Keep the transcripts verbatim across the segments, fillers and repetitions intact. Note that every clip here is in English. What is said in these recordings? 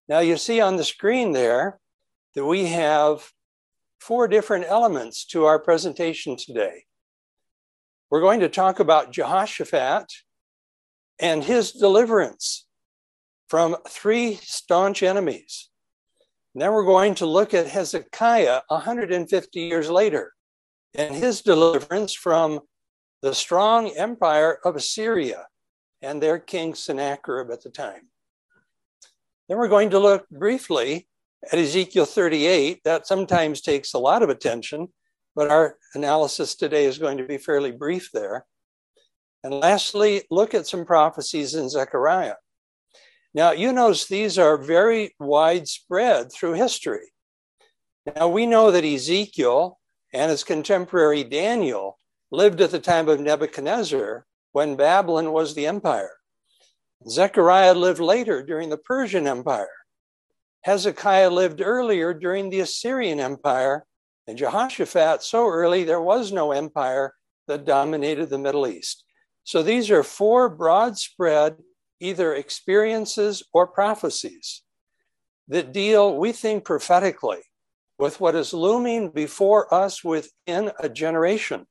Now you see on the screen there that we have four different elements to our presentation today. We're going to talk about Jehoshaphat and his deliverance from three staunch enemies. And then we're going to look at Hezekiah one hundred fifty years later and his deliverance from the strong empire of Assyria and their king Sennacherib at the time. Then we're going to look briefly at Ezekiel thirty-eight. That sometimes takes a lot of attention, but our analysis today is going to be fairly brief there. And lastly, look at some prophecies in Zechariah. Now, you notice these are very widespread through history. Now, we know that Ezekiel and his contemporary Daniel lived at the time of Nebuchadnezzar when Babylon was the empire. Zechariah lived later during the Persian Empire. Hezekiah lived earlier during the Assyrian Empire, and Jehoshaphat so early there was no empire that dominated the Middle East. So these are four broad spread either experiences or prophecies that deal, we think, prophetically with what is looming before us within a generation.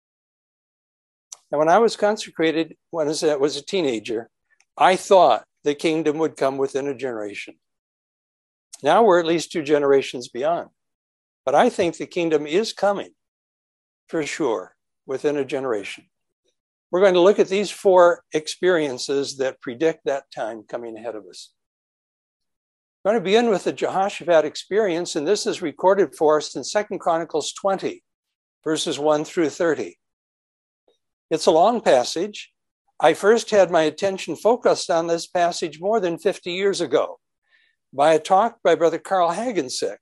And when I was consecrated, when I was a teenager, I thought the kingdom would come within a generation. Now we're at least two generations beyond. But I think the kingdom is coming, for sure, within a generation. We're going to look at these four experiences that predict that time coming ahead of us. I'm going to begin with the Jehoshaphat experience, and this is recorded for us in Second Chronicles twenty, verses one through thirty. It's a long passage. I first had my attention focused on this passage more than fifty years ago by a talk by Brother Carl Hagensick,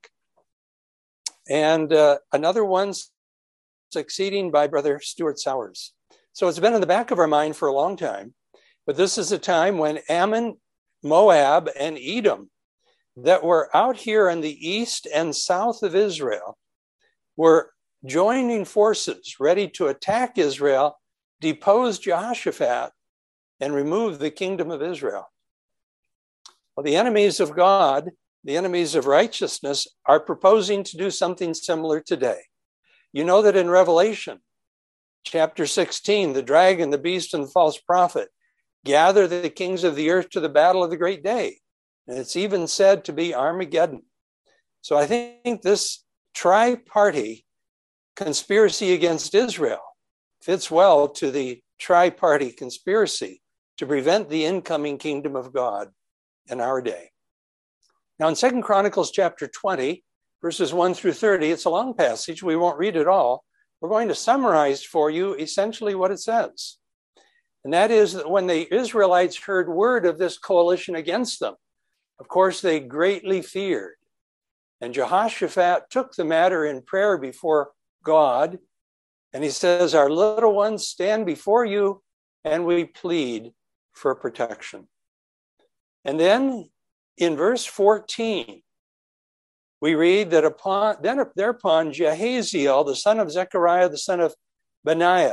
and uh, another one succeeding by Brother Stuart Sowers. So it's been in the back of our mind for a long time, but this is a time when Ammon, Moab, and Edom that were out here in the east and south of Israel were joining forces ready to attack Israel, depose Jehoshaphat, and remove the kingdom of Israel. Well, the enemies of God, the enemies of righteousness, are proposing to do something similar today. You know that in Revelation, chapter sixteen, the dragon, the beast, and the false prophet gather the kings of the earth to the battle of the great day. And it's even said to be Armageddon. So I think this tri-party conspiracy against Israel fits well to the tri-party conspiracy to prevent the incoming kingdom of God in our day. Now in Second Chronicles chapter twenty, verses one through thirty, it's a long passage. We won't read it all. We're going to summarize for you essentially what it says. And that is that when the Israelites heard word of this coalition against them, of course, they greatly feared. And Jehoshaphat took the matter in prayer before God. And he says, our little ones stand before you, and we plead for protection. And then in verse fourteen, we read that upon then thereupon Jehaziel, the son of Zechariah, the son of Benaiah,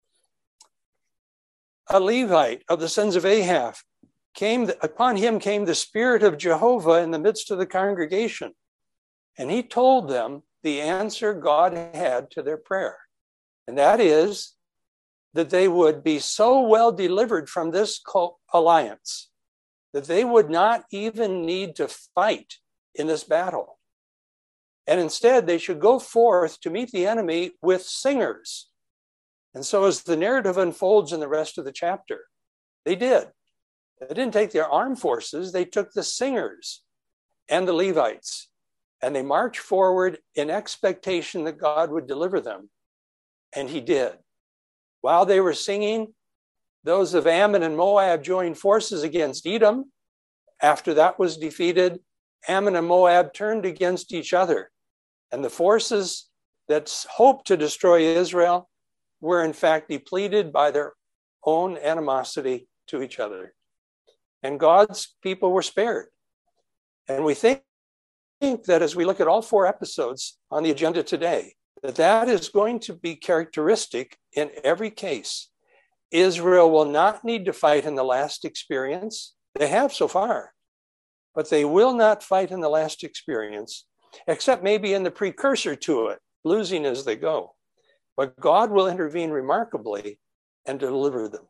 a Levite of the sons of Ahab, came upon him came the Spirit of Jehovah in the midst of the congregation. And he told them the answer God had to their prayer. And that is that they would be so well delivered from this alliance that they would not even need to fight in this battle. And instead, they should go forth to meet the enemy with singers. And so as the narrative unfolds in the rest of the chapter, they did. They didn't take their armed forces, they took the singers and the Levites, and they marched forward in expectation that God would deliver them. And he did. While they were singing, those of Ammon and Moab joined forces against Edom. After that was defeated, Ammon and Moab turned against each other. And the forces that hoped to destroy Israel were in fact depleted by their own animosity to each other. And God's people were spared. And we think, think that as we look at all four episodes on the agenda today, that that is going to be characteristic in every case. Israel will not need to fight in the last experience. They have so far. but they will not fight in the last experience, except maybe in the precursor to it, losing as they go. But God will intervene remarkably and deliver them.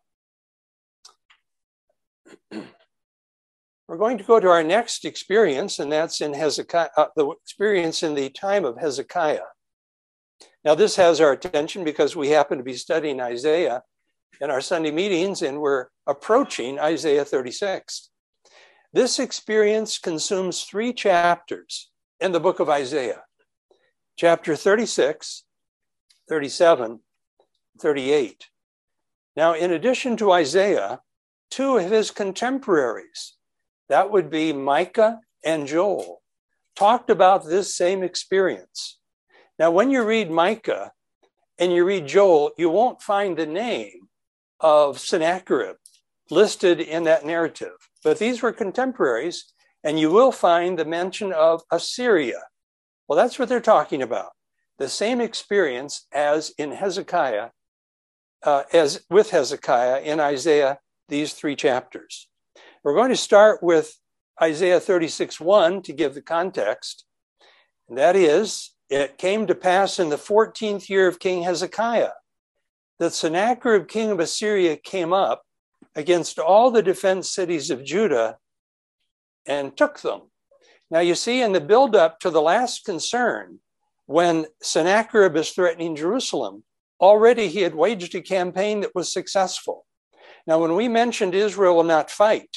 We're going to go to our next experience, and that's in Hezekiah, uh, the experience in the time of Hezekiah. Now, this has our attention because we happen to be studying Isaiah in our Sunday meetings, and we're approaching Isaiah thirty-six. This experience consumes three chapters in the book of Isaiah: chapter thirty-six, thirty-seven, thirty-eight. Now, in addition to Isaiah, two of his contemporaries, that would be Micah and Joel, talked about this same experience. Now, when you read Micah and you read Joel, you won't find the name of Sennacherib listed in that narrative, but these were contemporaries, and you will find the mention of Assyria. Well, that's what they're talking about. The same experience as in Hezekiah, uh, as with Hezekiah in Isaiah, these three chapters. We're going to start with Isaiah thirty-six one to give the context. And that is, it came to pass in the fourteenth year of King Hezekiah that Sennacherib, king of Assyria, came up against all the defense cities of Judah and took them. Now you see, in the buildup to the last concern, when Sennacherib is threatening Jerusalem, already he had waged a campaign that was successful. Now, when we mentioned Israel will not fight,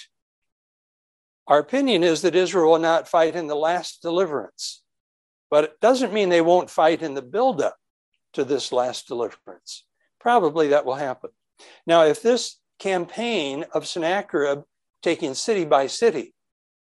our opinion is that Israel will not fight in the last deliverance, but it doesn't mean they won't fight in the buildup to this last deliverance. Probably that will happen. Now, if this campaign of Sennacherib taking city by city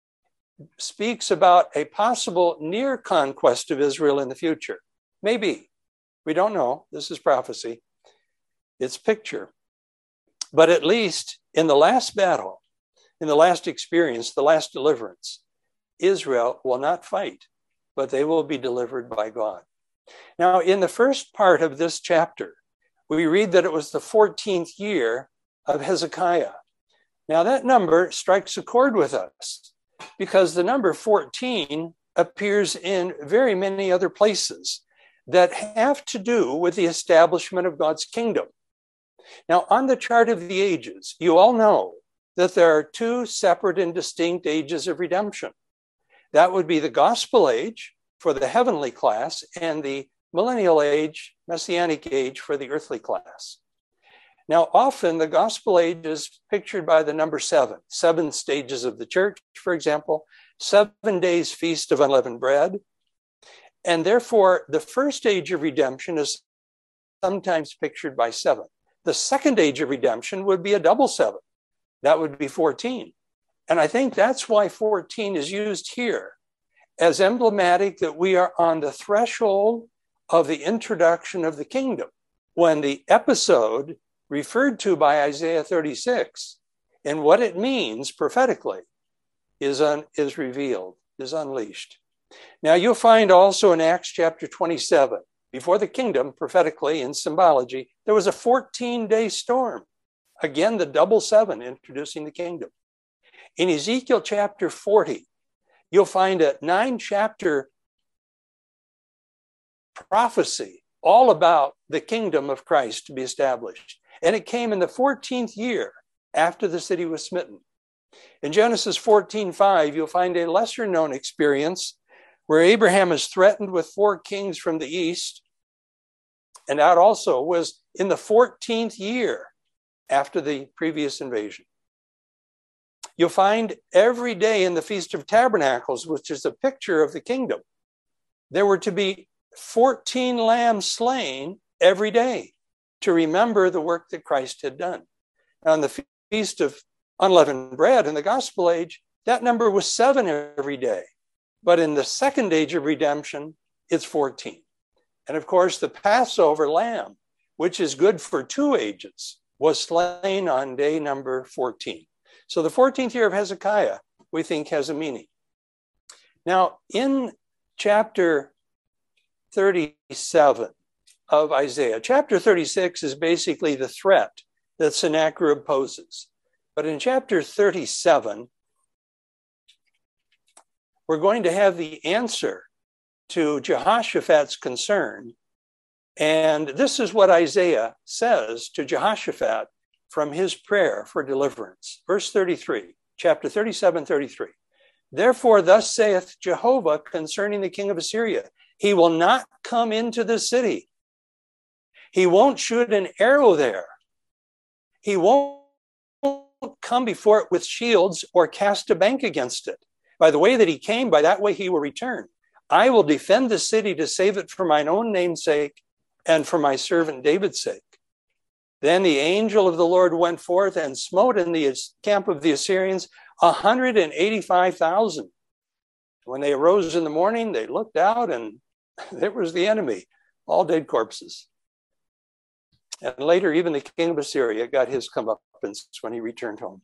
speaks about a possible near conquest of Israel in the future, maybe, we don't know, this is prophecy, it's picture. But at least in the last battle, in the last experience, the last deliverance, Israel will not fight, but they will be delivered by God. Now, in the first part of this chapter, we read that it was the fourteenth year of Hezekiah. Now, that number strikes a chord with us because the number fourteen appears in very many other places that have to do with the establishment of God's kingdom. Now, on the chart of the ages, you all know that there are two separate and distinct ages of redemption. That would be the gospel age for the heavenly class and the millennial age, messianic age for the earthly class. Now, often the gospel age is pictured by the number seven, seven stages of the church, for example, seven days feast of unleavened bread. And therefore, the first age of redemption is sometimes pictured by seven. The second age of redemption would be a double seven. That would be fourteen. And I think that's why fourteen is used here as emblematic that we are on the threshold of the introduction of the kingdom, when the episode referred to by Isaiah thirty-six and what it means prophetically is, un, is revealed, is unleashed. Now you'll find also in Acts chapter twenty-seven, before the kingdom, prophetically in symbology, there was a fourteen-day storm. Again, the double seven introducing the kingdom. In Ezekiel chapter forty, you'll find a nine-chapter prophecy all about the kingdom of Christ to be established. And it came in the fourteenth year after the city was smitten. In Genesis fourteen five, you'll find a lesser-known experience where Abraham is threatened with four kings from the east. And that also was in the fourteenth year after the previous invasion. You'll find every day in the Feast of Tabernacles, which is a picture of the kingdom, there were to be fourteen lambs slain every day to remember the work that Christ had done. On the Feast of Unleavened Bread in the Gospel Age, that number was seven every day. But in the second age of redemption, it's fourteen. And of course, the Passover lamb, which is good for two ages, was slain on day number fourteen. So the fourteenth year of Hezekiah, we think, has a meaning. Now, in chapter thirty-seven of Isaiah, chapter thirty-six is basically the threat that Sennacherib poses. But in chapter thirty-seven, we're going to have the answer to Jehoshaphat's concern. And this is what Isaiah says to Jehoshaphat from his prayer for deliverance. Verse thirty-three, chapter thirty-seven, thirty-three. Therefore, thus saith Jehovah concerning the king of Assyria, he will not come into the city. He won't shoot an arrow there. He won't come before it with shields or cast a bank against it. By the way that he came, by that way he will return. I will defend the city to save it for mine own name's sake and for my servant David's sake. Then the angel of the Lord went forth and smote in the camp of the Assyrians one hundred eighty-five thousand. When they arose in the morning, they looked out and there was the enemy, all dead corpses. And later, even the king of Assyria got his comeuppance when he returned home.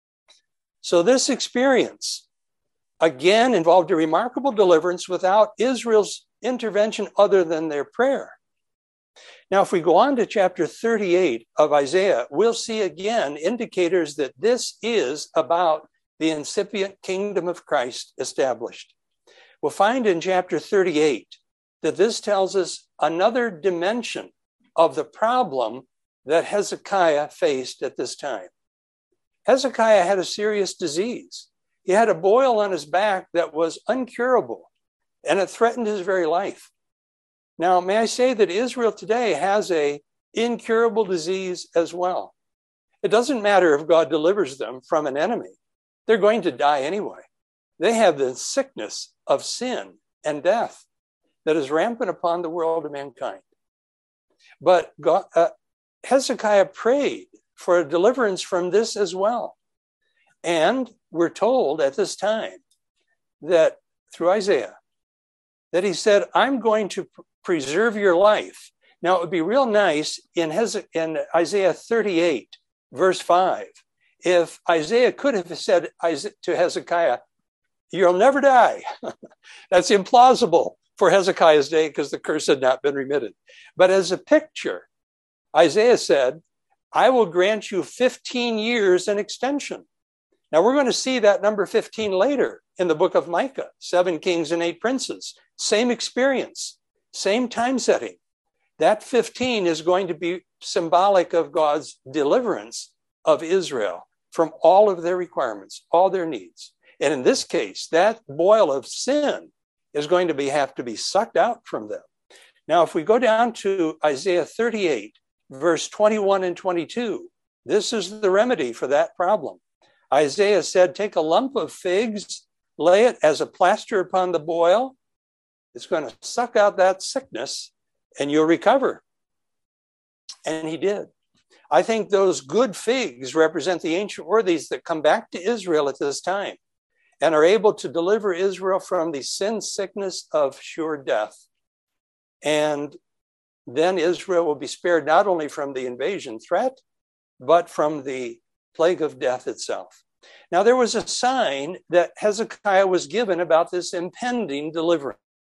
So this experience, again, involved a remarkable deliverance without Israel's intervention other than their prayer. Now, if we go on to chapter thirty-eight of Isaiah, we'll see again indicators that this is about the incipient kingdom of Christ established. We'll find in chapter thirty-eight that this tells us another dimension of the problem that Hezekiah faced at this time. Hezekiah had a serious disease. He had a boil on his back that was incurable, and it threatened his very life. Now, may I say that Israel today has a incurable disease as well. It doesn't matter if God delivers them from an enemy. They're going to die anyway. They have the sickness of sin and death that is rampant upon the world of mankind. But God, uh, Hezekiah prayed for a deliverance from this as well. And we're told at this time that through Isaiah, that he said, I'm going to pr- preserve your life. Now, it would be real nice in, Heze- in Isaiah thirty-eight, verse five, if Isaiah could have said to Hezekiah, you'll never die. That's implausible for Hezekiah's day because the curse had not been remitted. But as a picture, Isaiah said, I will grant you fifteen years in extension. Now we're going to see that number fifteen later in the book of Micah, seven kings and eight princes. Same experience, same time setting. That fifteen is going to be symbolic of God's deliverance of Israel from all of their requirements, all their needs. And in this case, that boil of sin is going to be have to be sucked out from them. Now, if we go down to Isaiah thirty-eight, verse twenty-one and twenty-two, this is the remedy for that problem. Isaiah said, take a lump of figs, lay it as a plaster upon the boil. It's going to suck out that sickness and you'll recover. And he did. I think those good figs represent the ancient worthies that come back to Israel at this time and are able to deliver Israel from the sin sickness of sure death. And then Israel will be spared not only from the invasion threat, but from the plague of death itself. Now, there was a sign that Hezekiah was given about this impending deliverance.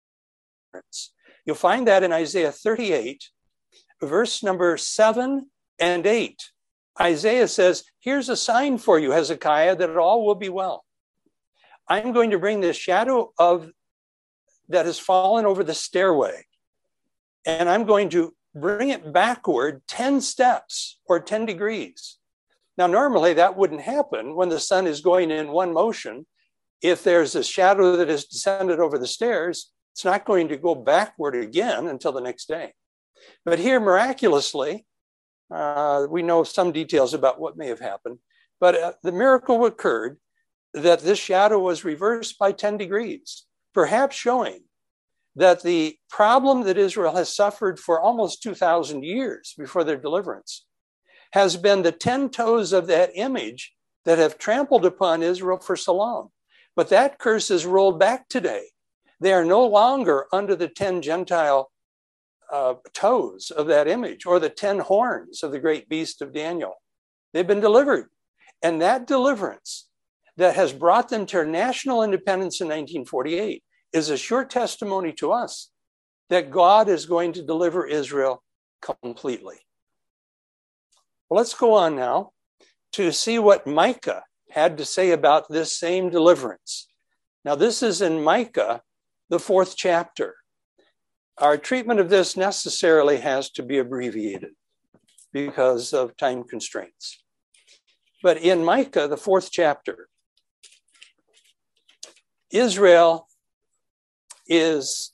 You'll find that in Isaiah thirty-eight, verse number seven and eight. Isaiah says, here's a sign for you, Hezekiah, that all will be well. I'm going to bring the shadow of that has fallen over the stairway, and I'm going to bring it backward ten steps or ten degrees. Now, normally that wouldn't happen when the sun is going in one motion. If there's a shadow that has descended over the stairs, it's not going to go backward again until the next day. But here, miraculously, uh, we know some details about what may have happened, but uh, the miracle occurred that this shadow was reversed by ten degrees, perhaps showing that the problem that Israel has suffered for almost two thousand years before their deliverance has been the ten toes of that image that have trampled upon Israel for so long. But that curse is rolled back today. They are no longer under the ten Gentile uh, toes of that image or the ten horns of the great beast of Daniel. They've been delivered. And that deliverance that has brought them to national independence in nineteen forty-eight is a sure testimony to us that God is going to deliver Israel completely. Well, let's go on now to see what Micah had to say about this same deliverance. Now, this is in Micah, the fourth chapter. Our treatment of this necessarily has to be abbreviated because of time constraints. But in Micah, the fourth chapter, Israel is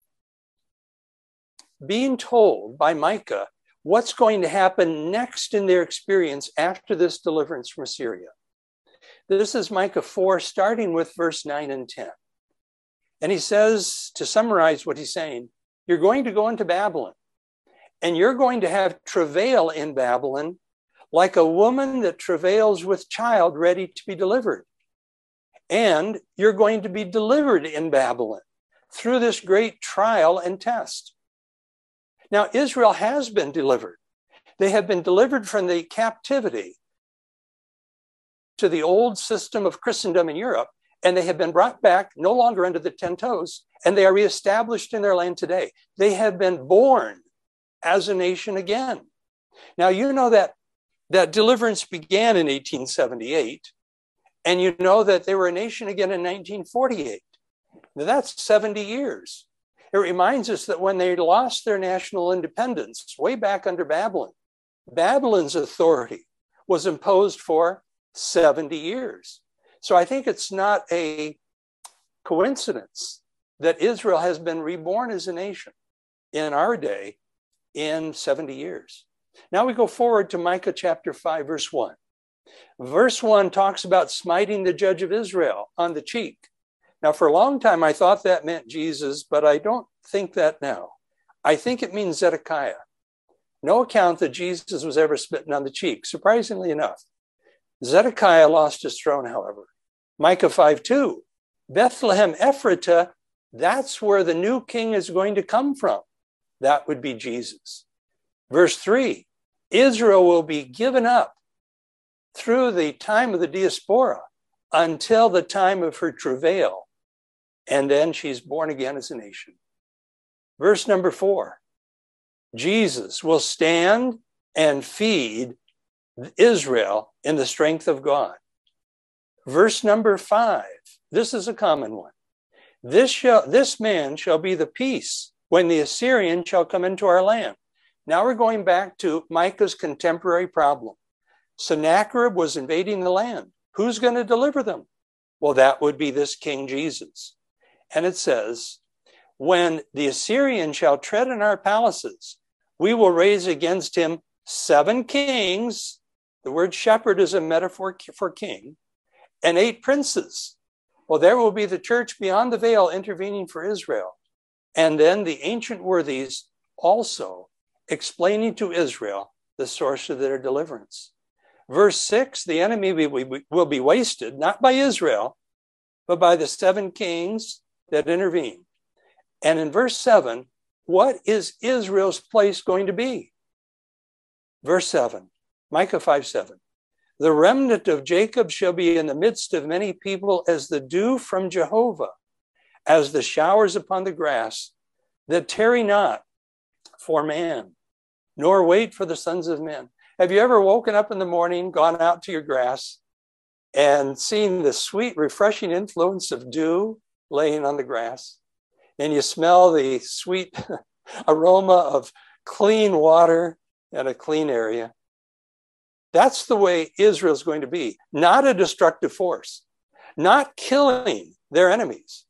being told by Micah what's going to happen next in their experience after this deliverance from Assyria. This is Micah four, starting with verse nine and ten. And he says, to summarize what he's saying, you're going to go into Babylon, and you're going to have travail in Babylon like a woman that travails with child ready to be delivered. And you're going to be delivered in Babylon through this great trial and test. Now, Israel has been delivered. They have been delivered from the captivity to the old system of Christendom in Europe, and they have been brought back no longer under the ten toes, and they are reestablished in their land today. They have been born as a nation again. Now, you know that that deliverance began in eighteen seventy-eight, and you know that they were a nation again in nineteen forty-eight. Now, that's seventy years. It reminds us that when they lost their national independence way back under Babylon, Babylon's authority was imposed for seventy years. So I think it's not a coincidence that Israel has been reborn as a nation in our day in seventy years. Now we go forward to Micah chapter five, verse one. Verse one talks about smiting the judge of Israel on the cheek. Now, for a long time, I thought that meant Jesus, but I don't think that now. I think it means Zedekiah. No account that Jesus was ever smitten on the cheek, surprisingly enough. Zedekiah lost his throne, however. Micah five two, Bethlehem Ephratah, that's where the new king is going to come from. That would be Jesus. Verse three, Israel will be given up through the time of the diaspora until the time of her travail. And then she's born again as a nation. Verse number four, Jesus will stand and feed Israel in the strength of God. Verse number five, this is a common one. This shall, this man shall be the peace when the Assyrian shall come into our land. Now we're going back to Micah's contemporary problem. Sennacherib was invading the land. Who's going to deliver them? Well, that would be this King Jesus. And it says, when the Assyrian shall tread in our palaces, we will raise against him seven kings. The word shepherd is a metaphor for king, and eight princes. Well, there will be the church beyond the veil intervening for Israel. And then the ancient worthies also explaining to Israel the source of their deliverance. Verse six, the enemy will be wasted, not by Israel, but by the seven kings that intervene. And in verse seven, what is Israel's place going to be? Verse seven, Micah five seven. The remnant of Jacob shall be in the midst of many people as the dew from Jehovah, as the showers upon the grass, that tarry not for man, nor wait for the sons of men. Have you ever woken up in the morning, gone out to your grass, and seen the sweet, refreshing influence of dew laying on the grass? And you smell the sweet aroma of clean water and a clean area. That's the way Israel's going to be. Not a destructive force, not killing their enemies,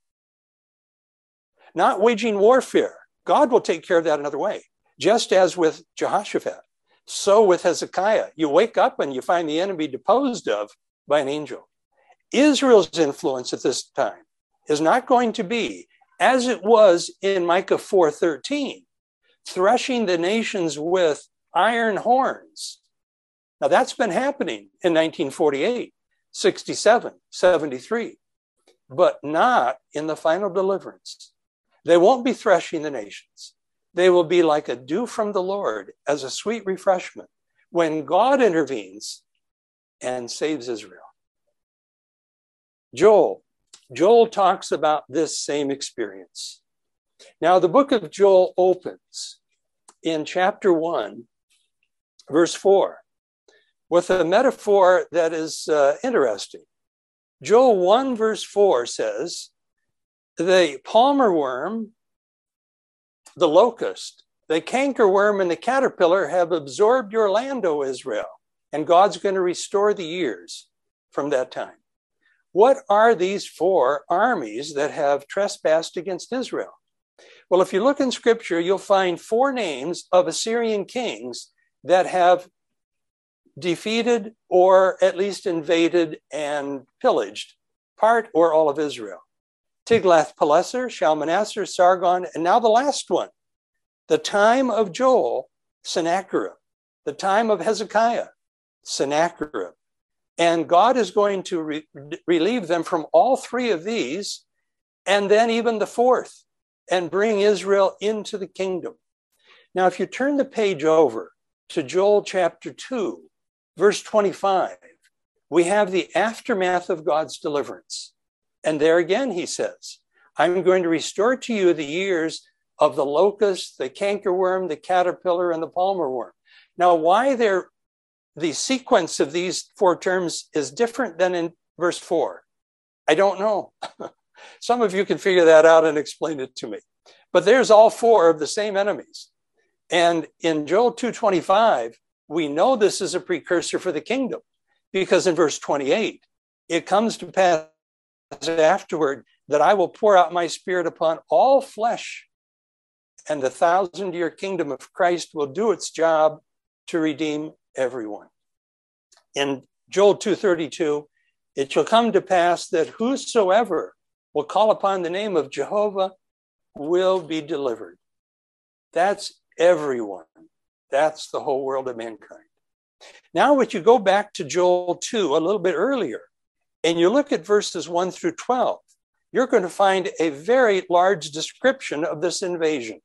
not waging warfare. God will take care of that another way. Just as with Jehoshaphat, so with Hezekiah. You wake up and you find the enemy deposed of by an angel. Israel's influence at this time is not going to be, as it was in Micah four thirteen, threshing the nations with iron horns. Now that's been happening in nineteen forty-eight, sixty-seven, seventy-three, but not in the final deliverance. They won't be threshing the nations. They will be like a dew from the Lord as a sweet refreshment when God intervenes and saves Israel. Joel. Joel talks about this same experience. Now, the book of Joel opens in chapter one, verse four, with a metaphor that is uh, interesting. Joel one verse four says, the palmer worm, the locust, the cankerworm, and the caterpillar have absorbed your land, O Israel. And God's going to restore the years from that time. What are these four armies that have trespassed against Israel? Well, if you look in scripture, you'll find four names of Assyrian kings that have defeated or at least invaded and pillaged part or all of Israel. Tiglath-Pileser, Shalmaneser, Sargon, and now the last one, the time of Joel, Sennacherib, the time of Hezekiah, Sennacherib. And God is going to re- relieve them from all three of these, and then even the fourth, and bring Israel into the kingdom. Now, if you turn the page over to Joel chapter two, verse twenty-five, we have the aftermath of God's deliverance. And there again, he says, I'm going to restore to you the years of the locust, the cankerworm, the caterpillar, and the palmer worm. Now, why they're the sequence of these four terms is different than in verse four. I don't know. Some of you can figure that out and explain it to me. But there's all four of the same enemies. And in Joel two twenty-five, we know this is a precursor for the kingdom, because in verse twenty-eight, it comes to pass afterward that I will pour out my spirit upon all flesh, and the thousand-year kingdom of Christ will do its job to redeem everyone. In Joel two thirty-two, it shall come to pass that whosoever will call upon the name of Jehovah will be delivered. That's everyone. That's the whole world of mankind. Now, if you go back to Joel two a little bit earlier, and you look at verses one through twelve, you're going to find a very large description of this invasion.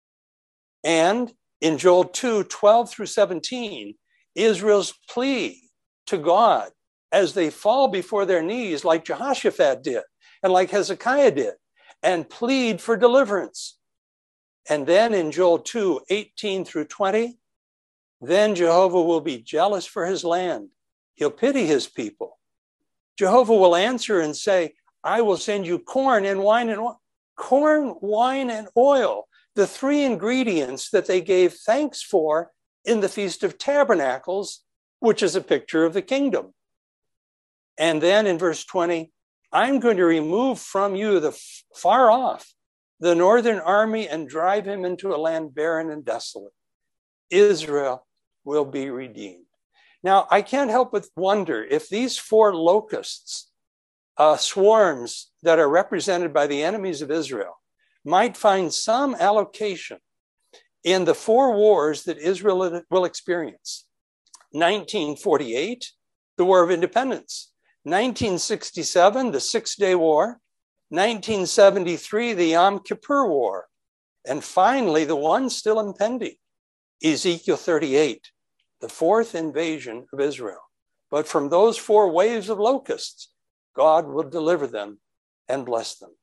And in Joel two, twelve through seventeen, Israel's plea to God as they fall before their knees like Jehoshaphat did and like Hezekiah did and plead for deliverance. And then in Joel two, eighteen through twenty, then Jehovah will be jealous for his land. He'll pity his people. Jehovah will answer and say, I will send you corn and wine and oil. Corn, wine, and oil, the three ingredients that they gave thanks for in the Feast of Tabernacles, which is a picture of the kingdom. And then in verse twenty, I'm going to remove from you the f- far off, the northern army, and drive him into a land barren and desolate. Israel will be redeemed. Now, I can't help but wonder if these four locusts, uh, swarms that are represented by the enemies of Israel, might find some allocation in the four wars that Israel will experience. nineteen forty-eight, the War of Independence. nineteen sixty-seven, the Six-Day War. nineteen seventy-three, the Yom Kippur War. And finally, the one still impending, Ezekiel thirty-eight, the fourth invasion of Israel. But from those four waves of locusts, God will deliver them and bless them.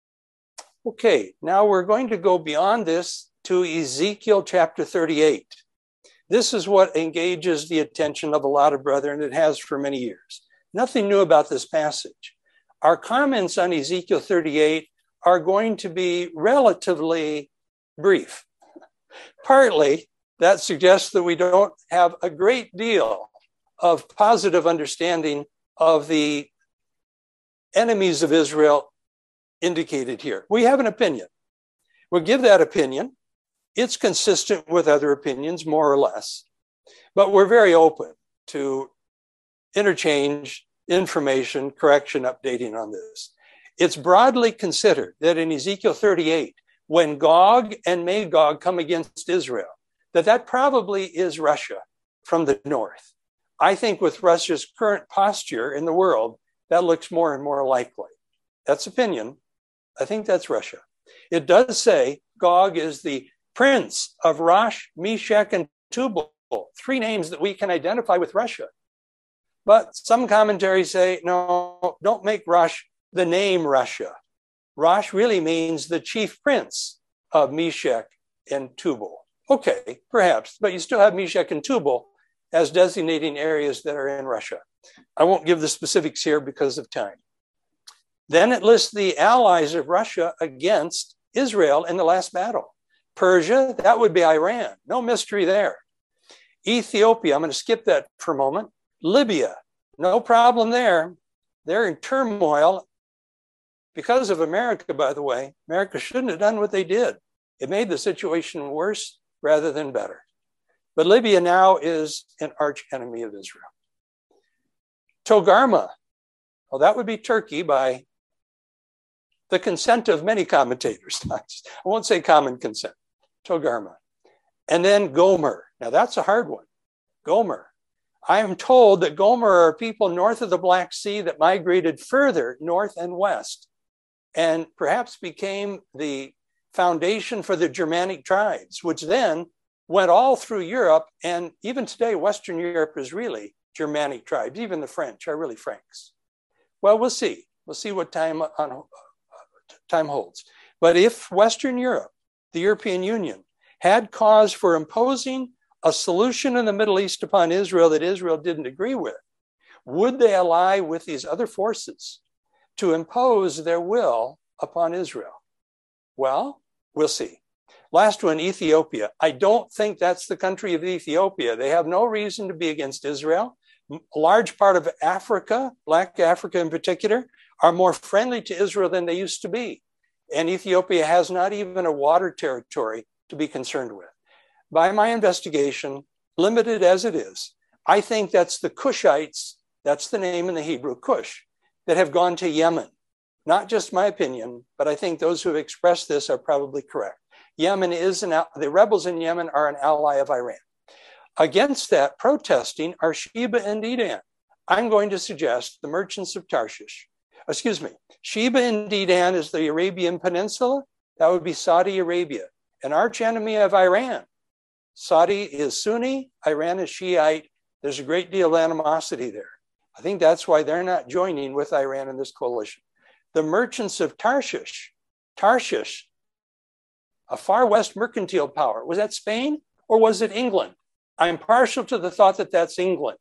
Okay, now we're going to go beyond this to Ezekiel chapter thirty-eight. This is what engages the attention of a lot of brethren. It has for many years. Nothing new about this passage. Our comments on Ezekiel thirty-eight are going to be relatively brief. Partly, that suggests that we don't have a great deal of positive understanding of the enemies of Israel indicated here. We have an opinion. We'll give that opinion. It's consistent with other opinions, more or less. But we're very open to interchange, information, correction, updating on this. It's broadly considered that in Ezekiel thirty-eight, when Gog and Magog come against Israel, that that probably is Russia from the north. I think with Russia's current posture in the world, that looks more and more likely. That's opinion. I think that's Russia. It does say Gog is the prince of Rosh, Meshech, and Tubal, three names that we can identify with Russia. But some commentaries say, no, don't make Rosh the name Russia. Rosh really means the chief prince of Meshech and Tubal. Okay, perhaps, but you still have Meshech and Tubal, as designating areas that are in Russia. I won't give the specifics here because of time. Then it lists the allies of Russia against Israel in the last battle. Persia, that would be Iran. No mystery there. Ethiopia, I'm going to skip that for a moment. Libya, no problem there. They're in turmoil because of America, by the way. America shouldn't have done what they did. It made the situation worse rather than better. But Libya now is an arch enemy of Israel. Togarmah, well, that would be Turkey by the consent of many commentators. I won't say common consent. Togarmah. And then Gomer. Now that's a hard one. Gomer. I am told that Gomer are people north of the Black Sea that migrated further north and west and perhaps became the foundation for the Germanic tribes, which then went all through Europe. And even today, Western Europe is really Germanic tribes. Even the French are really Franks. Well, we'll see. We'll see what time, on, time holds. But if Western Europe, the European Union, had cause for imposing a solution in the Middle East upon Israel that Israel didn't agree with, would they ally with these other forces to impose their will upon Israel? Well, we'll see. Last one, Ethiopia. I don't think that's the country of Ethiopia. They have no reason to be against Israel. A large part of Africa, Black Africa in particular, are more friendly to Israel than they used to be. And Ethiopia has not even a water territory to be concerned with. By my investigation, limited as it is, I think that's the Cushites, that's the name in the Hebrew, Cush, that have gone to Yemen. Not just my opinion, but I think those who have expressed this are probably correct. Yemen is an, the rebels in Yemen are an ally of Iran. Against that, protesting are Sheba and Dedan. I'm going to suggest the merchants of Tarshish. Excuse me, Sheba and Dedan is the Arabian Peninsula. That would be Saudi Arabia, an arch enemy of Iran. Saudi is Sunni, Iran is Shiite. There's a great deal of animosity there. I think that's why they're not joining with Iran in this coalition. The merchants of Tarshish, Tarshish, a far west mercantile power. Was that Spain or was it England? I'm partial to the thought that that's England.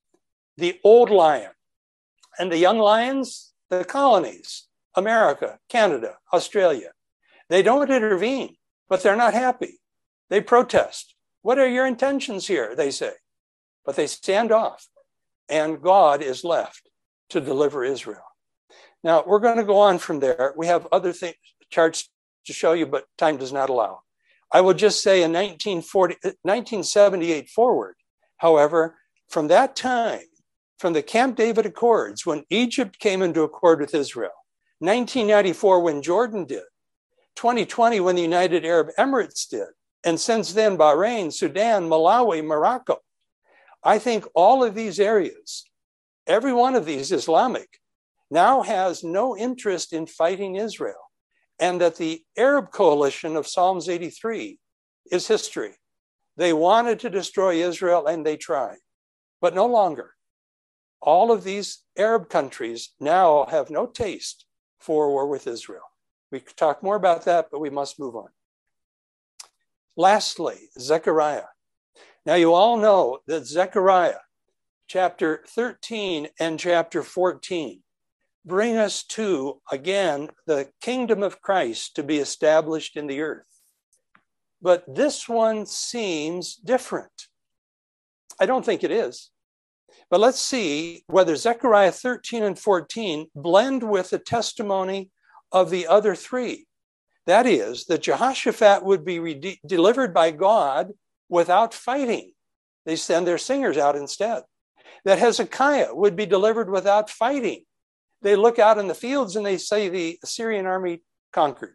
The old lion and the young lions, the colonies, America, Canada, Australia. They don't intervene, but they're not happy. They protest. What are your intentions here, they say. But they stand off, and God is left to deliver Israel. Now, we're going to go on from there. We have other things, charts to show you, but time does not allow. I will just say in nineteen forty, nineteen seventy-eight forward, however, from that time, from the Camp David Accords, when Egypt came into accord with Israel, nineteen ninety-four when Jordan did, twenty twenty when the United Arab Emirates did, and since then Bahrain, Sudan, Malawi, Morocco. I think all of these areas, every one of these Islamic, now has no interest in fighting Israel. And that the Arab coalition of Psalms eighty-three is history. They wanted to destroy Israel and they tried, but no longer. All of these Arab countries now have no taste for war with Israel. We could talk more about that, but we must move on. Lastly, Zechariah. Now you all know that Zechariah chapter thirteen and chapter fourteen bring us to, again, the kingdom of Christ to be established in the earth. But this one seems different. I don't think it is. But let's see whether Zechariah thirteen and fourteen blend with the testimony of the other three. That is, that Jehoshaphat would be re- delivered by God without fighting. They send their singers out instead. That Hezekiah would be delivered without fighting. They look out in the fields and they say the Assyrian army conquered.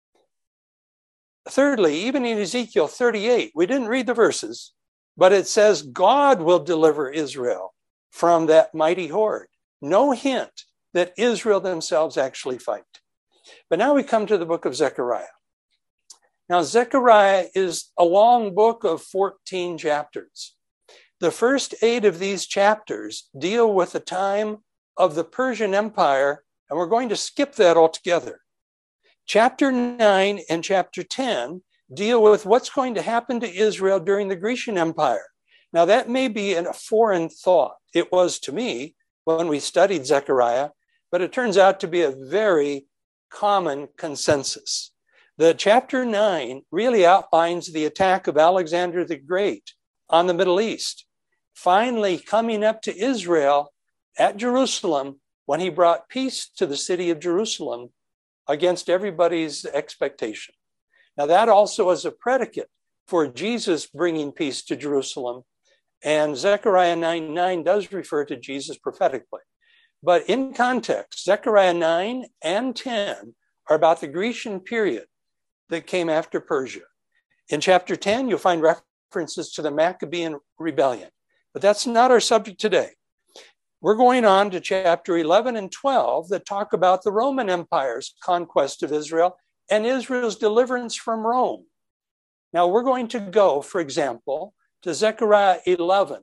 Thirdly, even in Ezekiel thirty-eight, we didn't read the verses, but it says God will deliver Israel from that mighty horde. No hint that Israel themselves actually fight. But now we come to the book of Zechariah. Now, Zechariah is a long book of fourteen chapters. The first eight of these chapters deal with the time of the Persian Empire, and we're going to skip that altogether. Chapter nine and chapter ten deal with what's going to happen to Israel during the Grecian Empire. Now, that may be a foreign thought. It was to me when we studied Zechariah, but it turns out to be a very common consensus. The chapter nine really outlines the attack of Alexander the Great on the Middle East, finally coming up to Israel at Jerusalem when he brought peace to the city of Jerusalem against everybody's expectation. Now, that also is a predicate for Jesus bringing peace to Jerusalem. And Zechariah nine nine does refer to Jesus prophetically. But in context, Zechariah nine and ten are about the Grecian period that came after Persia. In chapter ten, you'll find references to the Maccabean rebellion. But that's not our subject today. We're going on to chapter eleven and twelve that talk about the Roman Empire's conquest of Israel and Israel's deliverance from Rome. Now, we're going to go, for example, to Zechariah eleven.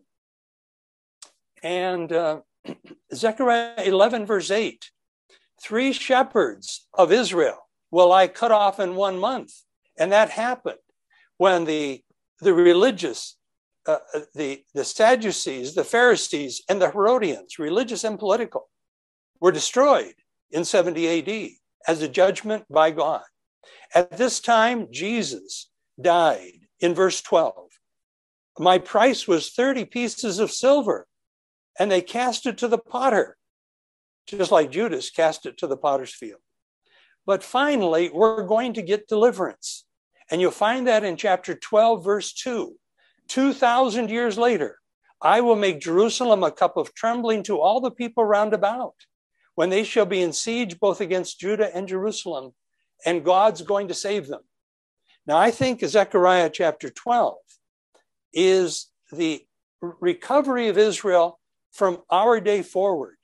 And uh, Zechariah eleven, verse eight, three shepherds of Israel will I cut off in one month. And that happened when the, the religious, uh, the, the Sadducees, the Pharisees, and the Herodians, religious and political, were destroyed in seventy A D as a judgment by God. At this time, Jesus died in verse twelve. My price was thirty pieces of silver, and they cast it to the potter, just like Judas cast it to the potter's field. But finally, we're going to get deliverance. And you'll find that in chapter twelve, verse two. two thousand years later, I will make Jerusalem a cup of trembling to all the people round about, when they shall be in siege both against Judah and Jerusalem, and God's going to save them. Now, I think Zechariah chapter twelve is the recovery of Israel from our day forward.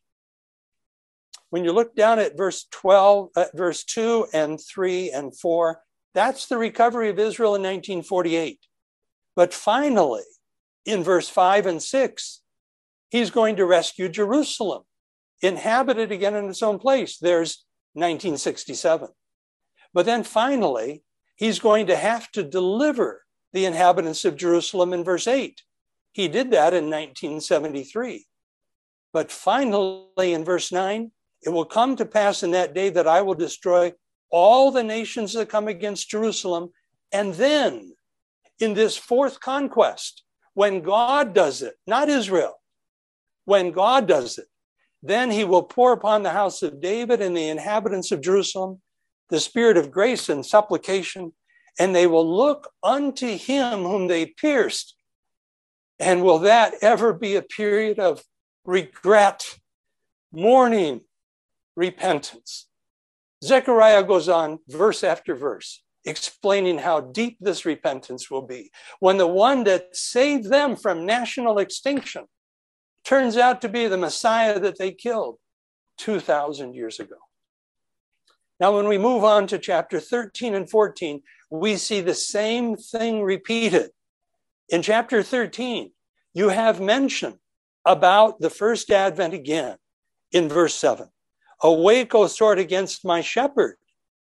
When you look down at verse twelve, uh, verse two and three and four, that's the recovery of Israel in nineteen forty-eight. But finally, in verse five and six, he's going to rescue Jerusalem, inhabited again in its own place. There's nineteen sixty-seven. But then finally, he's going to have to deliver the inhabitants of Jerusalem in verse eight. He did that in nineteen seventy-three. But finally, in verse nine, it will come to pass in that day that I will destroy all the nations that come against Jerusalem. And then, in this fourth conquest, when God does it, not Israel, when God does it, then he will pour upon the house of David and the inhabitants of Jerusalem the spirit of grace and supplication, and they will look unto him whom they pierced. And will that ever be a period of regret, mourning, repentance? Zechariah goes on verse after verse, explaining how deep this repentance will be when the one that saved them from national extinction turns out to be the Messiah that they killed two thousand years ago. Now, when we move on to chapter thirteen and fourteen, we see the same thing repeated. In chapter thirteen, you have mention about the first advent again in verse seven. Awake, O sword, against my shepherd.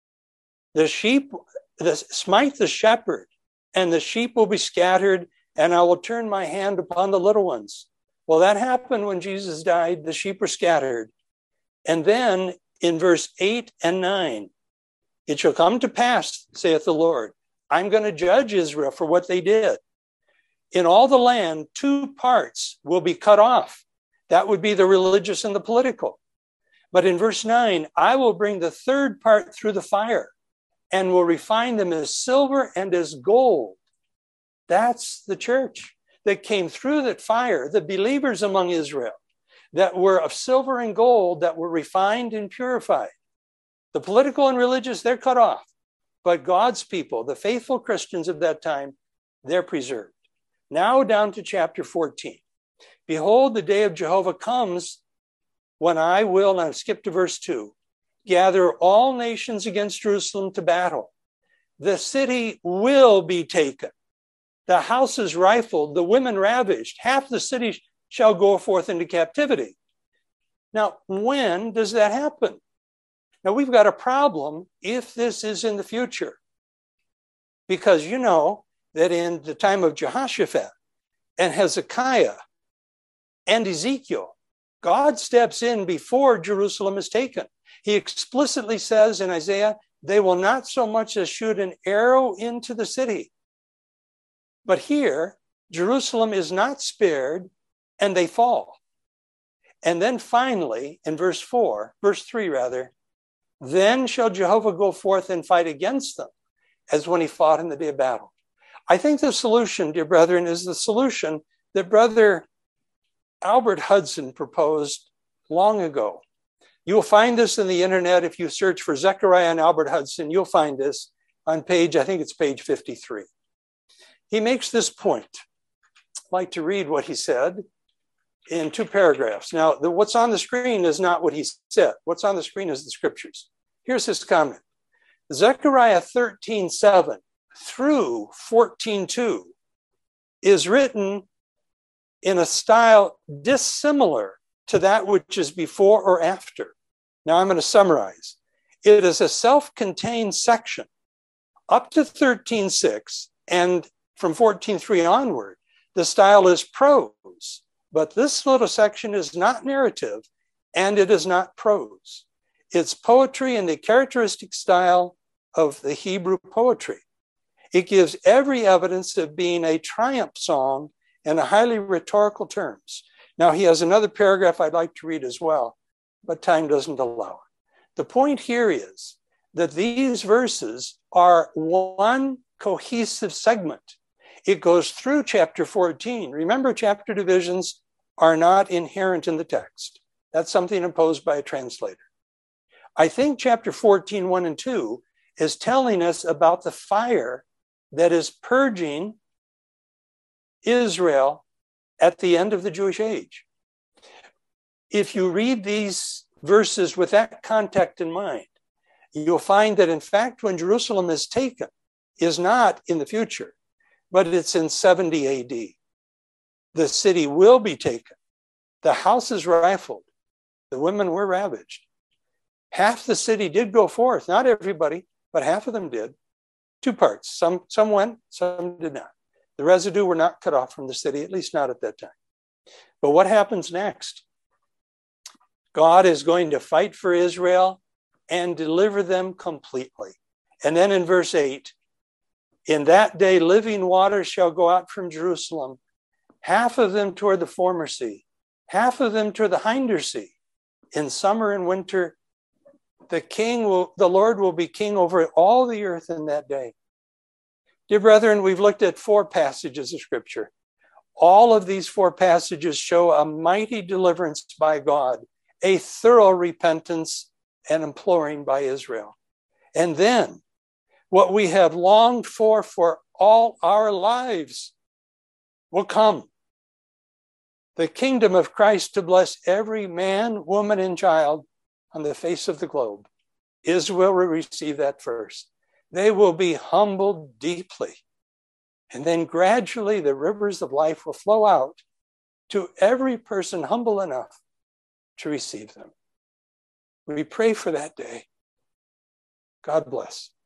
The sheep, the, smite the shepherd, and the sheep will be scattered, and I will turn my hand upon the little ones. Well, that happened when Jesus died. The sheep were scattered. And then in verse eight and nine, it shall come to pass, saith the Lord, I'm going to judge Israel for what they did. In all the land, two parts will be cut off. That would be the religious and the political. But in verse nine, I will bring the third part through the fire and will refine them as silver and as gold. That's the church that came through that fire, the believers among Israel that were of silver and gold, that were refined and purified. The political and religious, they're cut off. But God's people, the faithful Christians of that time, they're preserved. Now down to chapter fourteen. Behold, the day of Jehovah comes when I will, now skip to verse two, gather all nations against Jerusalem to battle. The city will be taken. The houses rifled, the women ravished. Half the city shall go forth into captivity. Now, when does that happen? Now, we've got a problem if this is in the future. Because you know that in the time of Jehoshaphat and Hezekiah and Ezekiel, God steps in before Jerusalem is taken. He explicitly says in Isaiah, they will not so much as shoot an arrow into the city. But here, Jerusalem is not spared and they fall. And then finally, in verse four, verse three rather, then shall Jehovah go forth and fight against them as when he fought in the day of battle. I think the solution, dear brethren, is the solution that Brother Albert Hudson proposed long ago. You'll find this in the internet. If you search for Zechariah and Albert Hudson, you'll find this on page, I think it's page fifty-three. He makes this point. I'd like to read what he said in two paragraphs. Now, the, what's on the screen is not what he said. What's on the screen is the scriptures. Here's his comment. Zechariah thirteen seven through fourteen two is written in a style dissimilar to that which is before or after. Now I'm going to summarize. It is a self-contained section up to thirteen six, and from fourteen three onward, the style is prose. But this little section is not narrative, and it is not prose. It's poetry in the characteristic style of the Hebrew poetry. It gives every evidence of being a triumph song in a highly rhetorical terms. Now, he has another paragraph I'd like to read as well, but time doesn't allow it. The point here is that these verses are one cohesive segment. It goes through chapter fourteen. Remember, chapter divisions are not inherent in the text. That's something imposed by a translator. I think chapter fourteen, one and two is telling us about the fire that is purging Israel at the end of the Jewish age. If you read these verses with that context in mind, you'll find that in fact when Jerusalem is taken is not in the future, but it's in seventy A D. The city will be taken. The house is rifled. The women were ravaged. Half the city did go forth, not everybody, but half of them did. Two parts, some, some went, some did not. The residue were not cut off from the city, at least not at that time. But what happens next? God is going to fight for Israel and deliver them completely. And then in verse eight, in that day, living waters shall go out from Jerusalem, half of them toward the former sea, half of them toward the hinder sea. In summer and winter, the king will, the Lord will be king over all the earth in that day. Dear brethren, we've looked at four passages of scripture. All of these four passages show a mighty deliverance by God, a thorough repentance and imploring by Israel. And then what we have longed for for all our lives will come. The kingdom of Christ to bless every man, woman, and child on the face of the globe. Israel will receive that first. They will be humbled deeply. And then gradually the rivers of life will flow out to every person humble enough to receive them. We pray for that day. God bless.